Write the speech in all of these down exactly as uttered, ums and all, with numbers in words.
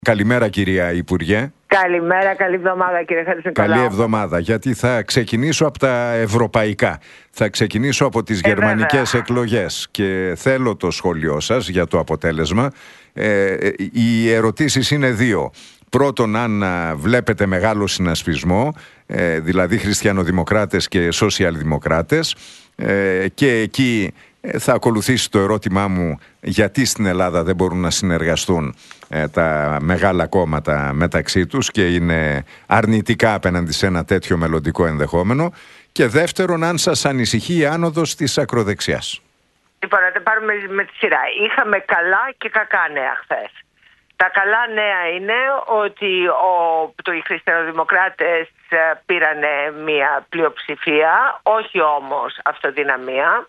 Καλημέρα κυρία Υπουργέ. Καλημέρα, καλή εβδομάδα κύριε Χατζηνικολάου. Καλή εβδομάδα, γιατί θα ξεκινήσω από τα ευρωπαϊκά. Θα ξεκινήσω από τις ε, γερμανικές βέβαια. εκλογές και θέλω το σχόλιο σας για το αποτέλεσμα. Ε, οι ερωτήσεις είναι δύο. Πρώτον, αν βλέπετε μεγάλο συνασπισμό, ε, δηλαδή χριστιανοδημοκράτες και σοσιαλδημοκράτες, ε, και εκεί θα ακολουθήσει το ερώτημά μου γιατί στην Ελλάδα δεν μπορούν να συνεργαστούν ε, τα μεγάλα κόμματα μεταξύ τους και είναι αρνητικά απέναντι σε ένα τέτοιο μελλοντικό ενδεχόμενο. Και δεύτερον, αν σας ανησυχεί η άνοδος της ακροδεξιάς. Λοιπόν, να τα πάρουμε με τη σειρά. Είχαμε καλά και κακά νέα χθες. Τα καλά νέα είναι ότι ο, το, οι χριστιανοδημοκράτες πήραν μια πλειοψηφία, όχι όμως αυτοδυναμία.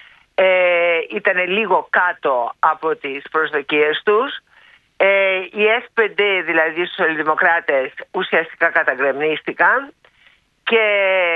Ε, ήταν λίγο κάτω από τις προσδοκίες τους. Ε, οι ες πι ντι, δηλαδή οι σοσιαλδημοκράτες, ουσιαστικά καταγκρεμνίστηκαν και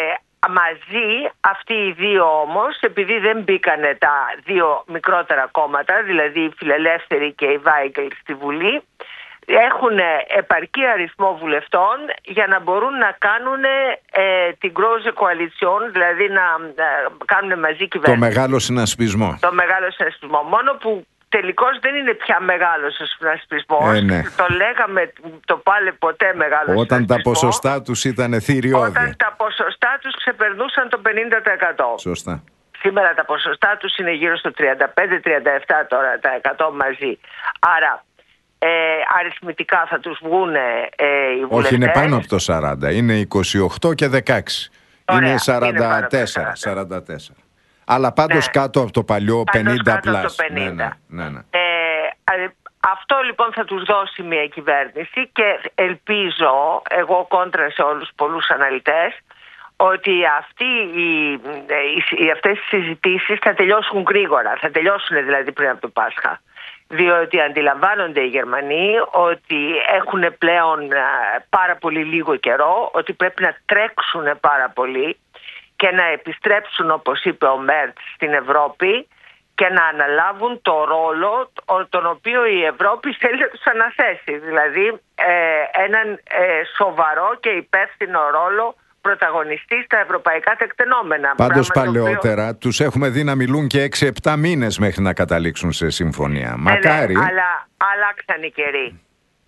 μαζί αυτοί οι δύο όμως, επειδή δεν μπήκανε τα δύο μικρότερα κόμματα, δηλαδή οι Φιλελεύθεροι και οι Βάιγκελ στη Βουλή, έχουν επαρκή αριθμό βουλευτών για να μπορούν να κάνουν ε, την Große Koalition, δηλαδή να ε, κάνουν μαζί κυβέρνηση. Το μεγάλο συνασπισμό. Το μεγάλο συνασπισμό. Μόνο που τελικώς δεν είναι πια μεγάλος ο συνασπισμός. Ε, ναι. Το λέγαμε το πάλι ποτέ μεγάλο Όταν συνασπισμό. τα ποσοστά τους ήταν θηριώδη. Όταν τα ποσοστά τους ξεπερνούσαν το πενήντα τοις εκατό. Σωστά. Σήμερα τα ποσοστά τους είναι γύρω στο τριάντα πέντε τριάντα επτά τώρα τα εκατό μαζί. Άρα Ε, αριθμητικά θα τους βγουν ε, οι βουλευτές. Όχι, είναι πάνω από το σαράντα. Είναι είκοσι οκτώ και δεκαέξι. Ωραία, είναι σαράντα τέσσερα. Είναι σαράντα τέσσερα. Αλλά πάντως ναι. κάτω από το παλιό πάντως πενήντα κάτω πλάς. από το πενήντα. Ναι, ναι, ναι. Ε, αυτό λοιπόν θα τους δώσει μια κυβέρνηση και ελπίζω, εγώ κόντρα σε όλους πολλούς αναλυτές, ότι αυτοί οι, οι, οι, αυτές οι συζητήσεις θα τελειώσουν γρήγορα. Θα τελειώσουν δηλαδή πριν από το Πάσχα. Διότι αντιλαμβάνονται οι Γερμανοί ότι έχουν πλέον πάρα πολύ λίγο καιρό, ότι πρέπει να τρέξουν πάρα πολύ και να επιστρέψουν, όπως είπε ο Μέρτς, στην Ευρώπη και να αναλάβουν το ρόλο τον οποίο η Ευρώπη θέλει να τους αναθέσει. Δηλαδή ε, έναν ε, σοβαρό και υπεύθυνο ρόλο πρωταγωνιστή στα ευρωπαϊκά τεκτενόμενα. Πάντως παλαιότερα οποίο... τους έχουμε δει να μιλούν και έξι επτά μήνες μέχρι να καταλήξουν σε συμφωνία. Μακάρι. Ναι, αλλά αλλάξαν οι καιροί.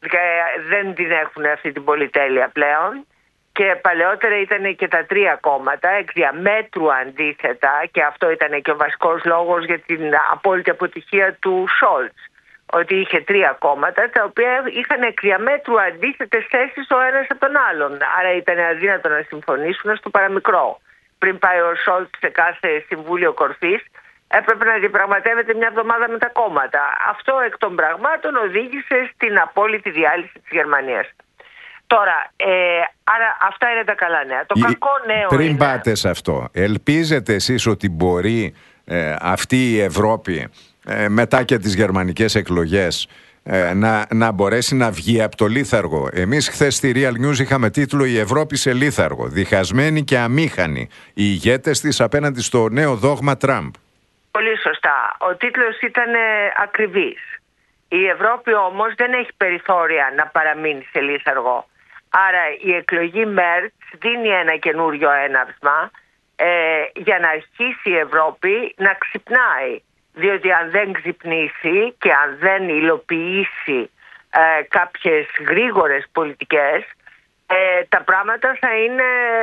Δεν την έχουν αυτή την πολυτέλεια πλέον. Και παλαιότερα ήταν και τα τρία κόμματα εκ διαμέτρου αντίθετα, και αυτό ήταν και ο βασικός λόγος για την απόλυτη αποτυχία του Σόλτς. Ότι είχε τρία κόμματα τα οποία είχαν εκ διαμέτρου αντίθετες θέσεις ο ένας από τον άλλον. Άρα ήταν αδύνατο να συμφωνήσουν στο παραμικρό. Πριν πάει ο Σόλτς σε κάθε συμβούλιο κορφής, έπρεπε να διαπραγματεύεται μια εβδομάδα με τα κόμματα. Αυτό εκ των πραγμάτων οδήγησε στην απόλυτη διάλυση της Γερμανίας. Τώρα, ε, άρα αυτά είναι τα καλά νέα. Το η, κακό νέο πριν είναι... πάτε σε αυτό, ελπίζετε εσείς ότι μπορεί ε, αυτή η Ευρώπη ε, μετά και τις γερμανικές εκλογές ε, να, να μπορέσει να βγει από το λίθαργο? Εμείς χθες στη Real News είχαμε τίτλο «Η Ευρώπη σε λίθαργο. Διχασμένη και αμήχανη. Οι ηγέτες της απέναντι στο νέο δόγμα Τραμπ». Πολύ σωστά. Ο τίτλος ήταν ακριβής. Η Ευρώπη όμως δεν έχει περιθώρια να παραμείνει σε λίθαργο. Άρα η εκλογή Μέρτς δίνει ένα καινούριο έναυσμα ε, για να αρχίσει η Ευρώπη να ξυπνάει. Διότι αν δεν ξυπνήσει και αν δεν υλοποιήσει ε, κάποιες γρήγορες πολιτικές, ε, τα πράγματα θα είναι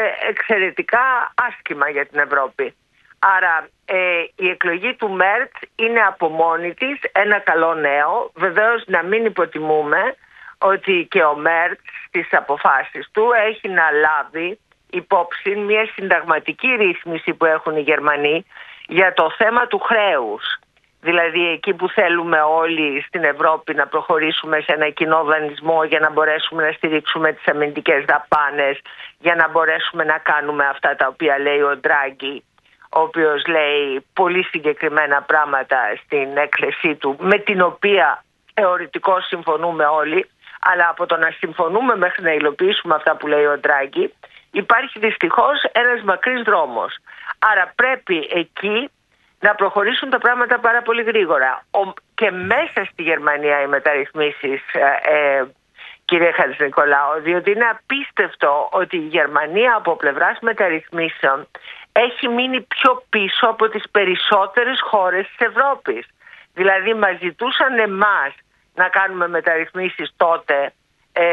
εξαιρετικά άσχημα για την Ευρώπη. Άρα ε, η εκλογή του Μέρτς είναι από μόνη της ένα καλό νέο. Βεβαίως να μην υποτιμούμε ότι και ο Μέρτς στις αποφάσεις του έχει να λάβει υπόψη μια συνταγματική ρύθμιση που έχουν οι Γερμανοί για το θέμα του χρέους. Δηλαδή εκεί που θέλουμε όλοι στην Ευρώπη να προχωρήσουμε σε ένα κοινό δανεισμό για να μπορέσουμε να στηρίξουμε τις αμυντικές δαπάνες, για να μπορέσουμε να κάνουμε αυτά τα οποία λέει ο Ντράγκη, ο οποίος λέει πολύ συγκεκριμένα πράγματα στην έκθεσή του, με την οποία θεωρητικώς συμφωνούμε όλοι, αλλά από το να συμφωνούμε μέχρι να υλοποιήσουμε αυτά που λέει ο Ντράγκη, υπάρχει δυστυχώς ένας μακρύς δρόμος. Άρα πρέπει εκεί να προχωρήσουν τα πράγματα πάρα πολύ γρήγορα. Ο, και μέσα στη Γερμανία οι μεταρρυθμίσεις ε, ε, κύριε Χατζηνικολάου, διότι είναι απίστευτο ότι η Γερμανία από πλευράς μεταρρυθμίσεων έχει μείνει πιο πίσω από τις περισσότερες χώρες της Ευρώπης. Δηλαδή μας ζητούσαν εμάς να κάνουμε μεταρρυθμίσεις τότε ε,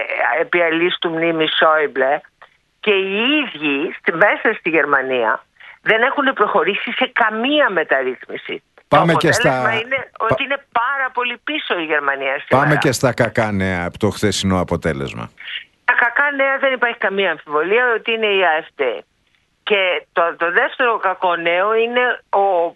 επί αλίστου μνήμη Σόιμπλε, και οι ίδιοι στη, μέσα στη Γερμανία δεν έχουν προχωρήσει σε καμία μεταρρύθμιση. Πάμε το και στα... είναι ότι είναι πάρα πολύ πίσω η Γερμανία σήμερα. Πάμε και στα κακά νέα από το χθεσινό αποτέλεσμα. Τα κακά νέα δεν υπάρχει καμία αμφιβολία ότι είναι η AfD. Και το, το δεύτερο κακό νέο είναι ο, ο,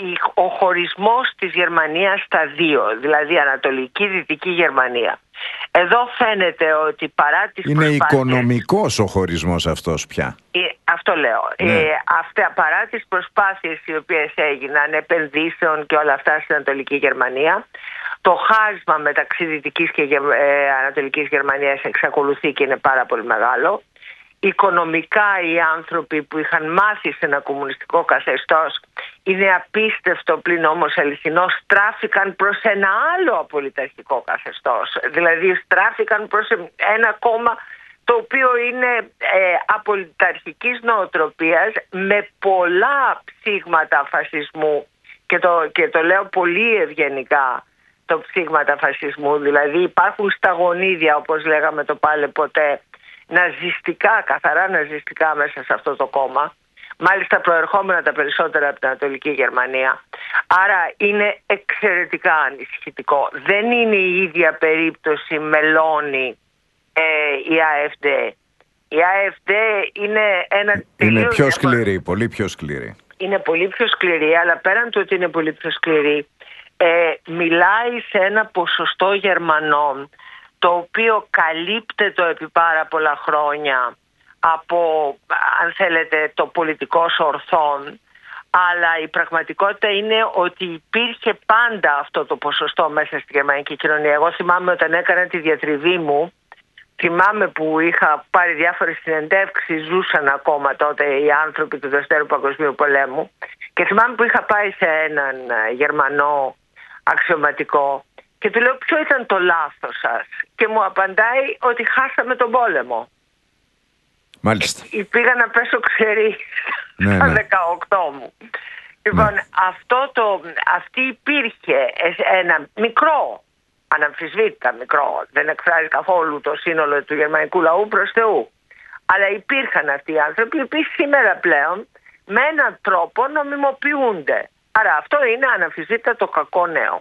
ο χωρισμός της Γερμανίας στα δύο, δηλαδή Ανατολική-Δυτική Γερμανία. Εδώ φαίνεται ότι παρά τις είναι προσπάθειες... οικονομικός ο χωρισμός αυτός πια. Ε, αυτό λέω. Ναι. Ε, αυτά, παρά τις προσπάθειες οι οποίες έγιναν, επενδύσεων και όλα αυτά στην Ανατολική Γερμανία, το χάσμα μεταξύ Δυτικής και ε, Ανατολικής Γερμανίας εξακολουθεί και είναι πάρα πολύ μεγάλο. Οικονομικά οι άνθρωποι που είχαν μάθει σε ένα κομμουνιστικό καθεστώς, είναι απίστευτο πλην όμως αληθινό, στράφηκαν προς ένα άλλο απολυταρχικό καθεστώς. Δηλαδή στράφηκαν προς ένα κόμμα το οποίο είναι ε, απολυταρχικής νοοτροπίας με πολλά ψήγματα φασισμού, και το, και το λέω πολύ ευγενικά, το ψήγματα φασισμού. Δηλαδή υπάρχουν σταγονίδια, όπως λέγαμε το πάλε ποτέ, ναζιστικά, καθαρά ναζιστικά μέσα σε αυτό το κόμμα, μάλιστα προερχόμενα τα περισσότερα από την Ανατολική Γερμανία. Άρα είναι εξαιρετικά ανησυχητικό. Δεν είναι η ίδια περίπτωση Μελώνη ε, η AfD. Η AfD είναι ένα είναι πιο σκληρή, πολύ πιο σκληρή. Είναι πολύ πιο σκληρή, αλλά πέραν του ότι είναι πολύ πιο σκληρή, ε, μιλάει σε ένα ποσοστό Γερμανών το οποίο καλύπτεται επί πάρα πολλά χρόνια από, αν θέλετε, το πολιτικό σορθόν, αλλά η πραγματικότητα είναι ότι υπήρχε πάντα αυτό το ποσοστό μέσα στη γερμανική κοινωνία. Εγώ θυμάμαι όταν έκανα τη διατριβή μου, θυμάμαι που είχα πάρει διάφορες συνεντεύξεις, ζούσαν ακόμα τότε οι άνθρωποι του Δευτέρου Παγκοσμίου Πολέμου, και θυμάμαι που είχα πάει σε έναν Γερμανό αξιωματικό και του λέω ποιο ήταν το λάθος σας, και μου απαντάει ότι χάσαμε τον πόλεμο. Μάλιστα. Ε, πήγα να πέσω ξερή ναι, στα ναι. δεκαοκτώ μου. Λοιπόν, ναι. αυτό το, αυτή υπήρχε ένα μικρό, αναμφισβήτητα μικρό, δεν εκφράζει καθόλου το σύνολο του γερμανικού λαού προς Θεού, αλλά υπήρχαν αυτοί οι άνθρωποι οι οποίοι σήμερα πλέον με έναν τρόπο νομιμοποιούνται. Άρα αυτό είναι αναμφισβήτητα το κακό νέο.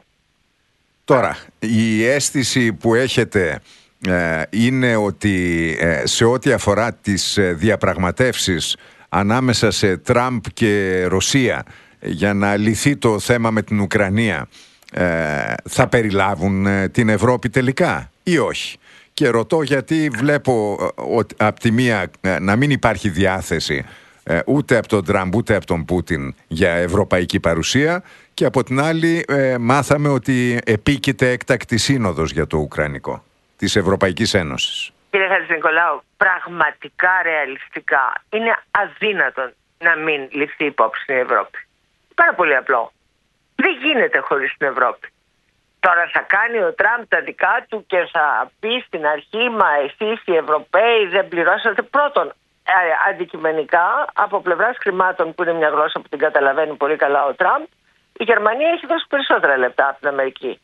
Τώρα, η αίσθηση που έχετε ε, είναι ότι ε, σε ό,τι αφορά τις ε, διαπραγματεύσεις ανάμεσα σε Τραμπ και Ρωσία για να λυθεί το θέμα με την Ουκρανία, ε, θα περιλάβουν ε, την Ευρώπη τελικά ή όχι? Και ρωτώ γιατί βλέπω ε, από τη μία ε, να μην υπάρχει διάθεση ε, ούτε από τον Τραμπ ούτε από τον Πούτιν για ευρωπαϊκή παρουσία, και από την άλλη ε, μάθαμε ότι επίκειται έκτακτη σύνοδος για το Ουκρανικό της Ευρωπαϊκής Ένωσης. Κύριε Χατζηνικολάου, πραγματικά ρεαλιστικά είναι αδύνατον να μην ληφθεί υπόψη στην Ευρώπη. Πάρα πολύ απλό. Δεν γίνεται χωρίς την Ευρώπη. Τώρα θα κάνει ο Τραμπ τα δικά του και θα πει στην αρχή, μα εσείς οι Ευρωπαίοι δεν πληρώσατε. Πρώτον, ε, αντικειμενικά, από πλευράς χρημάτων, που είναι μια γλώσσα που την καταλαβαίνει πολύ καλά ο Τραμπ, η Γερμανία έχει δώσει περισσότερα λεπτά από την Αμερική.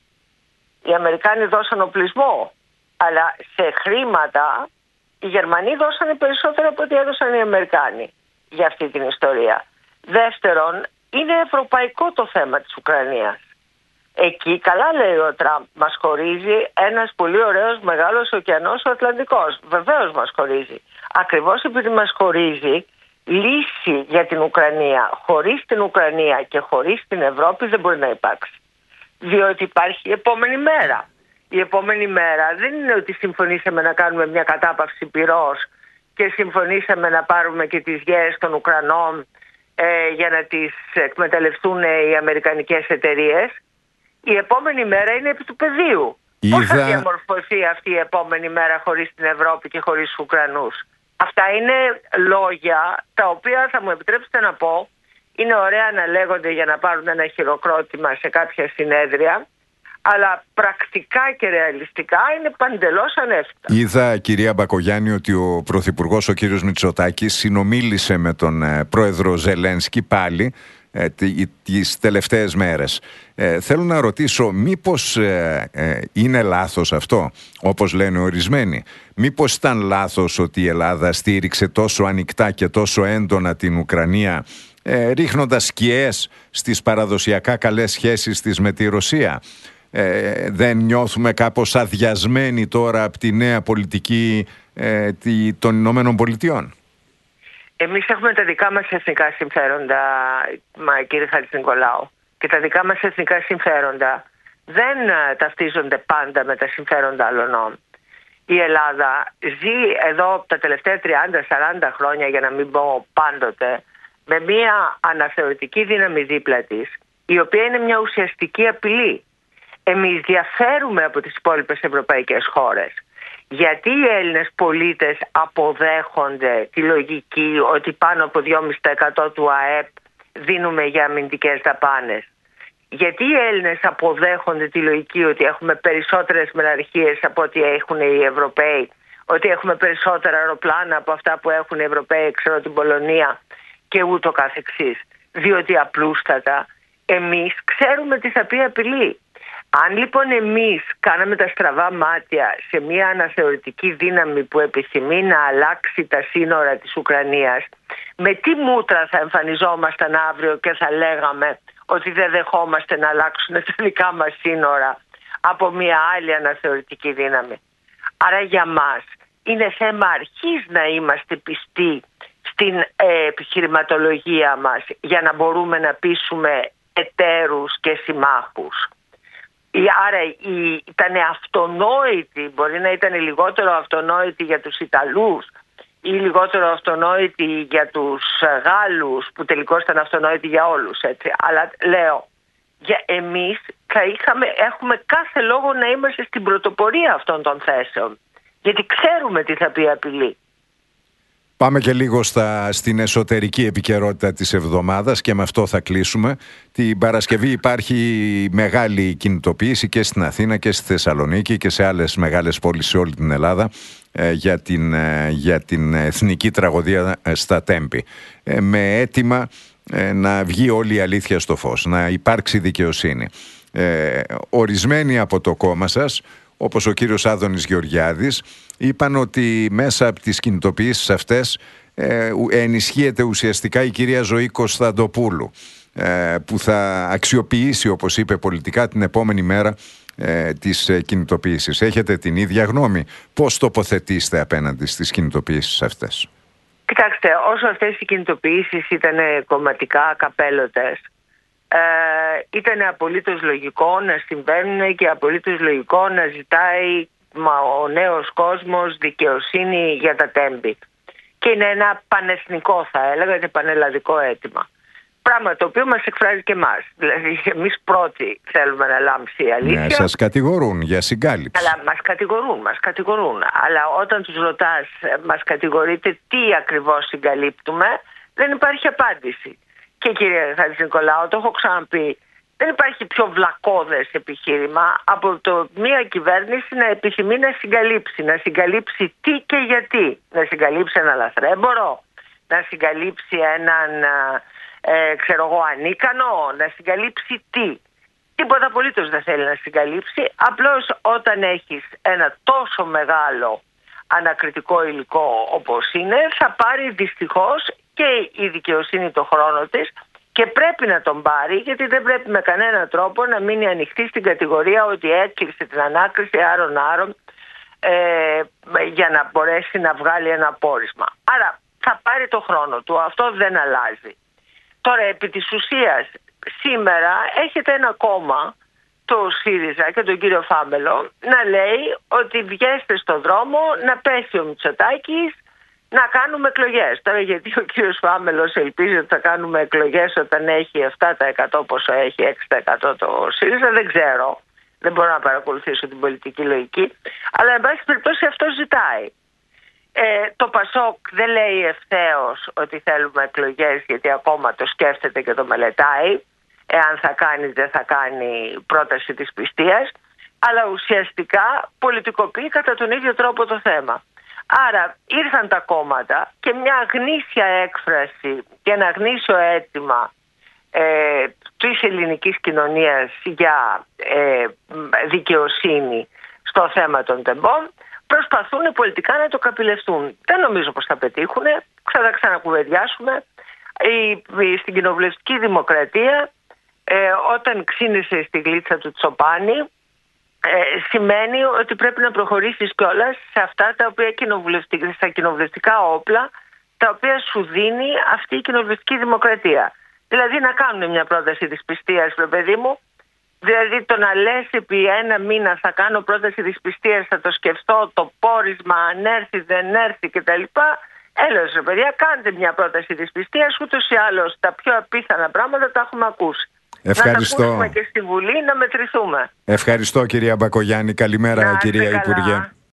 Οι Αμερικάνοι δώσαν οπλισμό, αλλά σε χρήματα οι Γερμανοί δώσανε περισσότερο από ό,τι έδωσαν οι Αμερικάνοι για αυτή την ιστορία. Δεύτερον, είναι ευρωπαϊκό το θέμα της Ουκρανίας. Εκεί, καλά λέει ο Τραμπ, μας χωρίζει ένας πολύ ωραίος μεγάλος ωκεανός, ο Ατλαντικός. Βεβαίως μας χωρίζει. Ακριβώς επειδή μας χωρίζει, λύση για την Ουκρανία χωρίς την Ουκρανία και χωρίς την Ευρώπη δεν μπορεί να υπάρξει. Διότι υπάρχει η επόμενη μέρα. Η επόμενη μέρα δεν είναι ότι συμφωνήσαμε να κάνουμε μια κατάπαυση πυρός και συμφωνήσαμε να πάρουμε και τις γέες των Ουκρανών ε, για να τις εκμεταλλευτούν οι αμερικανικές εταιρείες. Η επόμενη μέρα είναι επί του πεδίου. Είδα... Πώς θα διαμορφωθεί αυτή η επόμενη μέρα χωρίς την Ευρώπη και χωρίς τους Ουκρανούς? Αυτά είναι λόγια τα οποία, θα μου επιτρέψετε να πω, είναι ωραία να λέγονται για να πάρουν ένα χειροκρότημα σε κάποια συνέδρια, αλλά πρακτικά και ρεαλιστικά είναι παντελώς ανέφικτα. Είδα, κυρία Μπακογιάννη, ότι ο Πρωθυπουργός, ο κύριος Μητσοτάκης, συνομίλησε με τον ε, πρόεδρο Ζελένσκι πάλι ε, τις τελευταίες μέρες. Ε, θέλω να ρωτήσω, μήπως ε, ε, είναι λάθος αυτό, όπως λένε ορισμένοι? Μήπως ήταν λάθος ότι η Ελλάδα στήριξε τόσο ανοιχτά και τόσο έντονα την Ουκρανία, ε, ρίχνοντας σκιές στις παραδοσιακά καλές σχέσεις της με τη Ρωσία? Ε, δεν νιώθουμε κάπως αδειασμένοι τώρα από τη νέα πολιτική ε, τη, των Ηνωμένων Πολιτειών? Εμείς έχουμε τα δικά μας εθνικά συμφέροντα, μα, κύριε Χατζηνικολάου, και τα δικά μας εθνικά συμφέροντα δεν uh, ταυτίζονται πάντα με τα συμφέροντα άλλων. Η Ελλάδα ζει εδώ τα τελευταία τριάντα σαράντα χρόνια, για να μην πω πάντοτε, με μια αναθεωρητική δύναμη δίπλα της, η οποία είναι μια ουσιαστική απειλή. Εμείς διαφέρουμε από τις υπόλοιπες ευρωπαϊκές χώρες. Γιατί οι Έλληνες πολίτες αποδέχονται τη λογική ότι πάνω από δυόμισι τοις εκατό του ΑΕΠ δίνουμε για αμυντικές δαπάνες? Γιατί οι Έλληνες αποδέχονται τη λογική ότι έχουμε περισσότερες μεραρχίες από ό,τι έχουν οι Ευρωπαίοι, ότι έχουμε περισσότερα αεροπλάνα από αυτά που έχουν οι Ευρωπαίοι, ξέρω, την Πολωνία και ούτω καθεξής? Διότι απλούστατα εμείς ξέρουμε τι θα πει απειλή. Αν λοιπόν εμείς κάναμε τα στραβά μάτια σε μια αναθεωρητική δύναμη που επιθυμεί να αλλάξει τα σύνορα της Ουκρανίας, με τι μούτρα θα εμφανιζόμασταν αύριο και θα λέγαμε ότι δεν δεχόμαστε να αλλάξουν τα δικά μας σύνορα από μια άλλη αναθεωρητική δύναμη? Άρα για μας είναι θέμα αρχής να είμαστε πιστοί στην ε, επιχειρηματολογία μας για να μπορούμε να πείσουμε εταίρους και συμμάχους. Άρα ήταν αυτονόητη, μπορεί να ήταν λιγότερο αυτονόητη για τους Ιταλούς ή λιγότερο αυτονόητη για τους Γάλλους, που τελικώς ήταν αυτονόητη για όλους, έτσι. Αλλά λέω, για εμείς θα είχαμε, έχουμε κάθε λόγο να είμαστε στην πρωτοπορία αυτών των θέσεων, γιατί ξέρουμε τι θα πει απειλή. Πάμε και λίγο στα, στην εσωτερική επικαιρότητα της εβδομάδας και με αυτό θα κλείσουμε. Την Παρασκευή υπάρχει μεγάλη κινητοποίηση και στην Αθήνα και στη Θεσσαλονίκη και σε άλλες μεγάλες πόλεις σε όλη την Ελλάδα ε, για, την, ε, για την εθνική τραγωδία ε, στα Τέμπη. Ε, με αίτημα ε, να βγει όλη η αλήθεια στο φως, να υπάρξει δικαιοσύνη. Ε, ορισμένοι από το κόμμα σας, όπως ο κύριος Άδωνης Γεωργιάδης, είπαν ότι μέσα από τις κινητοποιήσεις αυτές ε, ενισχύεται ουσιαστικά η κυρία Ζωή Κωνσταντοπούλου, ε, που θα αξιοποιήσει, όπως είπε, πολιτικά την επόμενη μέρα ε, τις ε, κινητοποιήσεις. Έχετε την ίδια γνώμη? Πώς τοποθετήσετε απέναντι στις κινητοποιήσεις αυτές? Κοιτάξτε, όσο αυτές οι κινητοποιήσεις ήταν κομματικά καπέλωτες, Ε, ήταν απολύτως λογικό να συμβαίνουν και απολύτως λογικό να ζητάει μα, ο νέος κόσμος δικαιοσύνη για τα Τέμπη. Και είναι ένα πανεθνικό, θα έλεγα, και πανελλαδικό αίτημα. Πράγμα το οποίο μας εκφράζει και εμάς. Δηλαδή, εμείς πρώτοι θέλουμε να λάμψει η αλήθεια. Ναι, σας κατηγορούν για συγκάλυψη. Αλλά μας κατηγορούν, μας κατηγορούν. Αλλά όταν τους ρωτάς, μας κατηγορείτε τι ακριβώς συγκαλύπτουμε, δεν υπάρχει απάντηση. Και κύριε Χατζηνικολάου, το έχω ξαναπεί, δεν υπάρχει πιο βλακώδες επιχείρημα από το μία κυβέρνηση να επιθυμεί να συγκαλύψει. Να συγκαλύψει τι και γιατί. Να συγκαλύψει ένα λαθρέμπορο, να συγκαλύψει έναν ε, ξέρω εγώ ανίκανο, να συγκαλύψει τι. Τίποτα απολύτως δεν θέλει να συγκαλύψει. Απλώς όταν έχεις ένα τόσο μεγάλο ανακριτικό υλικό όπως είναι, θα πάρει δυστυχώς και η δικαιοσύνη το χρόνο της, και πρέπει να τον πάρει, γιατί δεν πρέπει με κανένα τρόπο να μείνει ανοιχτή στην κατηγορία ότι έκλεισε την ανάκριση άρον άρον ε, για να μπορέσει να βγάλει ένα πόρισμα. Άρα θα πάρει το χρόνο του, αυτό δεν αλλάζει. Τώρα, επί της ουσίας, σήμερα έχετε ένα κόμμα, το ΣΥΡΙΖΑ και τον κύριο Φάμελο, να λέει ότι βγαίνετε στον δρόμο να πέσει ο Μητσοτάκης, να κάνουμε εκλογές. Τώρα, γιατί ο κύριος Φάμελος ελπίζει ότι θα κάνουμε εκλογές όταν έχει επτά τοις εκατό πόσο έχει, έξι τοις εκατό το ΣΥΡΙΖΑ, δεν ξέρω. Δεν μπορώ να παρακολουθήσω την πολιτική λογική. Αλλά, εν πάση περιπτώσει, αυτό ζητάει. Ε, το ΠΑΣΟΚ δεν λέει ευθέως ότι θέλουμε εκλογές, γιατί ακόμα το σκέφτεται και το μελετάει. εάν θα κάνει δεν θα κάνει πρόταση της πιστείας, αλλά ουσιαστικά πολιτικοποιεί κατά τον ίδιο τρόπο το θέμα. Άρα ήρθαν τα κόμματα και μια γνήσια έκφραση και ένα γνήσιο αίτημα ε, της ελληνικής κοινωνίας για ε, δικαιοσύνη στο θέμα των τεμπών, προσπαθούν πολιτικά να το καπηλευτούν. Δεν νομίζω πως θα πετύχουν, θα τα ξανακουβεντιάσουμε. Η, η, στην κοινοβουλευτική δημοκρατία, ε, όταν ξύνησε στη γλίτσα του Τσοπάνη, ε, σημαίνει ότι πρέπει να προχωρήσεις κιόλας σε αυτά τα οποία κοινοβουλευτικά, στα κοινοβουλευτικά όπλα, τα οποία σου δίνει αυτή η κοινοβουλευτική δημοκρατία. Δηλαδή να κάνουν μια πρόταση της πιστείας, ρε παιδί μου. Δηλαδή το να λες επί ένα μήνα θα κάνω πρόταση της πιστείας, θα το σκεφτώ, το πόρισμα, αν έρθει, δεν έρθει κτλ. Έλεος ρε παιδιά, κάντε μια πρόταση της πιστείας, ούτως ή άλλως τα πιο απίθανα πράγματα τα έχουμε ακούσει. Ευχαριστώ. Να τα ακούσουμε και στη Βουλή, να μετρηθούμε. Ευχαριστώ κυρία Μπακογιάννη. Καλημέρα κυρία Υπουργέ.